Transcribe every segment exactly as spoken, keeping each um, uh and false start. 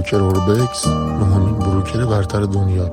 بروکر اوربکس، نهمین بروکر برتر دنیا.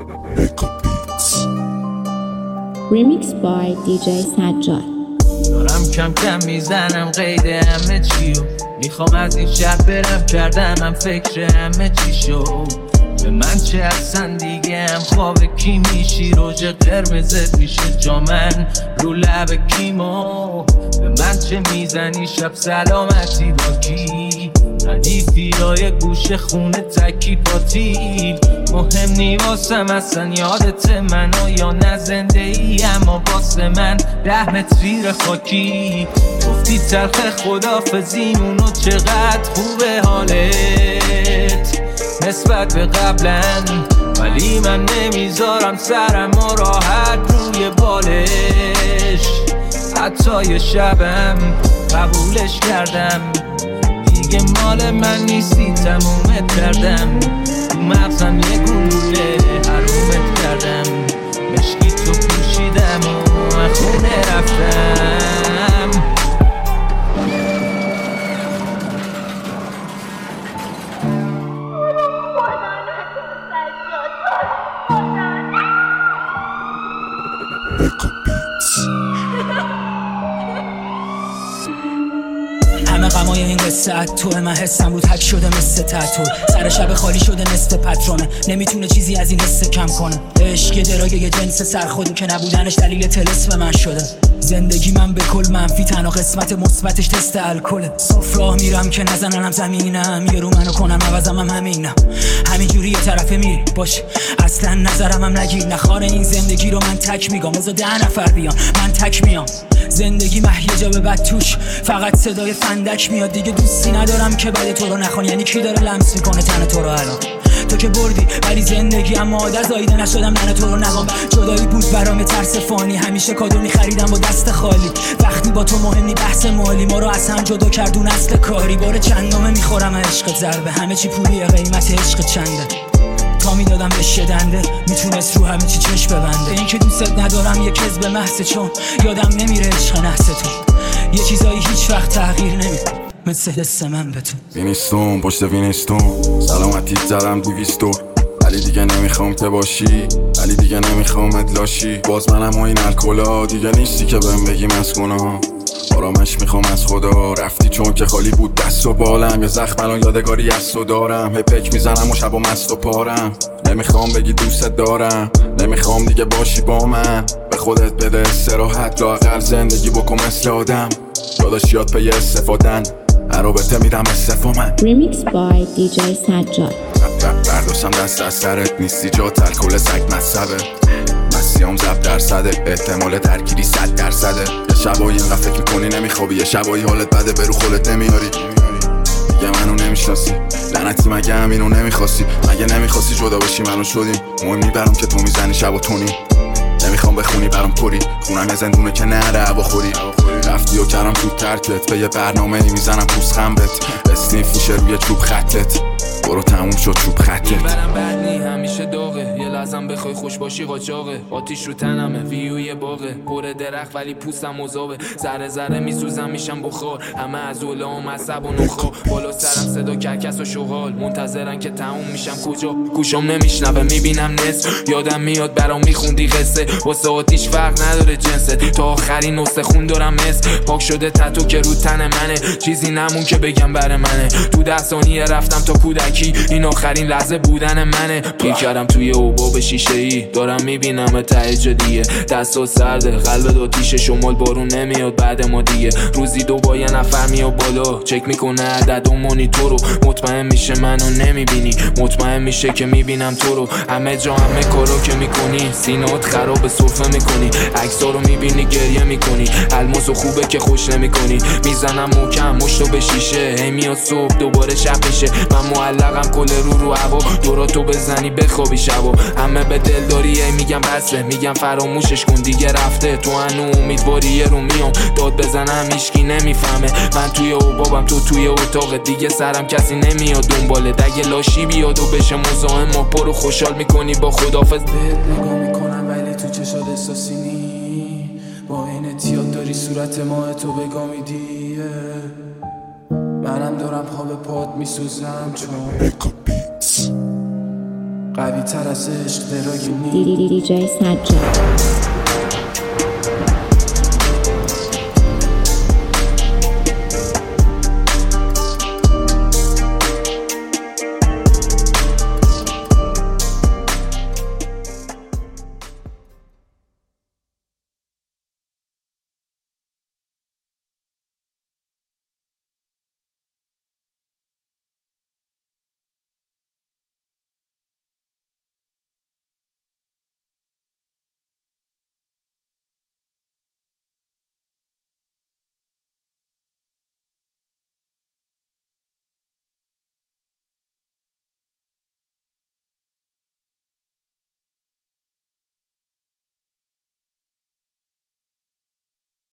Remixed by دی جی سجاد. دارم کم کم میزنم قید همه چیو، میخوام از این شهر برم، کردم من فکر همه چی شو. به من چه اصلا دیگه هم خواب کی میشی، روژ قرمزت میشه جامن رو لب کیمو. به من چه میزنی شب سلامتی با کی، ردیفیرای گوش خونه تکی پاتی. مهم نی واسم اصلا یادت منو یا نه زنده ای، اما واسه من ده متر خاکی. گفتی تلخ خدافزیمونو چقدر خوبه حالت نسبت به قبلا، ولی من نمیذارم سرم و راحت روی بالش. حتی یه شبم قبولش کردم، دیگه مال من نیستی تمومت کردم. تو مغزم یه گلوله حرومت کردم، مشکی تو پوشیدم و خونه رفتم. همه غمای این قصه تو من حسم رو تک شده مثل تتو. سر شب خالی شده نصف پترونه، نمیتونه چیزی از این حس کم کنه. عشق درای یه جنس سرخودی که نبودنش دلیل طلسم من شده. زندگی من به کل منفی، تنها قسمت مثبتش تست الکله. صف راه میرم که نزننم زمینم، یه رو منو کنم عوضم هم همینم. همینجوری یه طرفه میری باش، اصلا نظرم هم نگیر. نخواره این زندگی رو من تک میگم، بذار ده نفر بیان من تک میام. زندگی مهیجا به بد توش، فقط صدای فندک میاد. دیگه دوستی ندارم که بعد تو رو نخوان، یعنی کی داره لمس میکنه تن تو رو الان؟ تو که بردی ولی زندگی اما عادت زایده نشدم ننه تو رو نگم. جدایی بود برام ترس فانی، همیشه کادو میخریدم با دست خالی. وقتی با تو مهم نی بحث مالی، ما رو از هم جدا کردون اصل کاری. بار چندامه میخورم عشقت ضربه، همه چی پولیه قیمت عشق چنده. تا میدادم به شدنده میتونست رو همه چی چشم ببنده. این که دوست ندارم یه کذب محض، چون یادم نمیره عشق نحس تو. یه چیزایی هیچ وقت تغییر نمیده مثل دست من به تو. وینستون پشت وینستون سلامتیت زدم دویستو، ولی دیگه نمیخوام که باشی، ولی دیگه نمیخوام ادلاشی. باز منم و این الکلا دیگه نیستی که بهم بگی مسکونا. آرامش میخوام از خدا، رفتی چون که خالی بود دست و بالم. یه زخم الان یادگاری از تو دارم، هپک میزنم و شب و مست و پارم. نمیخوام بگی دوست دارم، نمیخوام دیگه باشی با من. به خودت بده استراحت، لااقل زندگی بکن مثل آدم. داداشیات پی استفادن، عرابطه میدم استفا من. Remixed by دی جی سجاد. برداشتم دست از سرت، نیستی جا الکل سگ مصبه. مسیام زب درصده، احتمال درگیری صد درصده. یه شبایی اینقدر فکر میکنی نمیخوابی، یه شبایی حالت بده برو خودت نمیاری. دیگه منو نمیشناسی، لعنتی مگه همینو نمیخواستی؟ مگه نمیخواستی جدا بشی منو شدیم؟ مهم نی برام که تو میزنی شب و تونی. نمیخوام بخونی برام پری، خونم یه زندونه که نره هوا خوری. رفتی و کردم تو ترکت، به یه برنامه ای میزنم پوست خمبت. اسنیف میشه روی چوب خطت، برو تموم شد چوب خطت. برم بدنی همیشه داغه، یه لحظم بخوای خوش باشی قاچاقه. آتیش رو تنمه ویوی باغه، پر درخت ولی پوستم مذابه. ذره ذره میسوزم میشم بخار، همه از علام عصب و نخا. بالا سرم صدا کرکس و شغال، منتظرن که تموم میشم کجا. گوشم نمیشنوه میبینم نصف، یادم میاد برام میخوندی قصه. واسه آتیش فرق نداره جنسه، تا آخرین نسخه خون دارم مثل پاک شده تتو که رو تن منه. چیزی نمون که بگم بر منه، تو ده ثانیه رفتم تا کودکی، این آخرین لحظه بودن منه. پیر کردم توی اوباب شیشه ای، دارم میبینم ته جدیه. دستا سرده قلب دو تیشه، شمال بارون نمیاد بعد ما دیگه. روزی دو با یه نفر میاد بالا، چک میکنه عدد و مانیتورو. مطمئن میشه منو نمیبینی، مطمئن میشه که میبینم تو رو. همه جا همه کارو که میکنی، سینات خراب سرفه میکنی. عکسا رو میبینی گریه میکنی، الماسو خوبه که خوش نمیکنی. میزنم محکم مشتو به شیشه، هی میاد صبح دوباره شب میشه. من معلقم کل رو رو هوا، دوراتو بزنی بخوابی شبا. همه به دل داری ای میگم بسه، میگم فراموشش کن دیگه رفته. تو هنو امیدواری رو میام داد بزنم هیچکی نمیفهمه. من توی اوبابم تو توی اتاق دیگه، سرم کسی نمیاد دنباله. دگه لاشی بیاد و بشه مزاحم، ما پرو خوشحال میکنی با خدافظ. نگاه میکنم ولی تو چشات احساسی نی، با این اتیاد داری صورت ماه تو بگا میدی. منم دارم خواب پاد میسوزم چون قوی تر از عشق دراگی نی دی جی سجاد.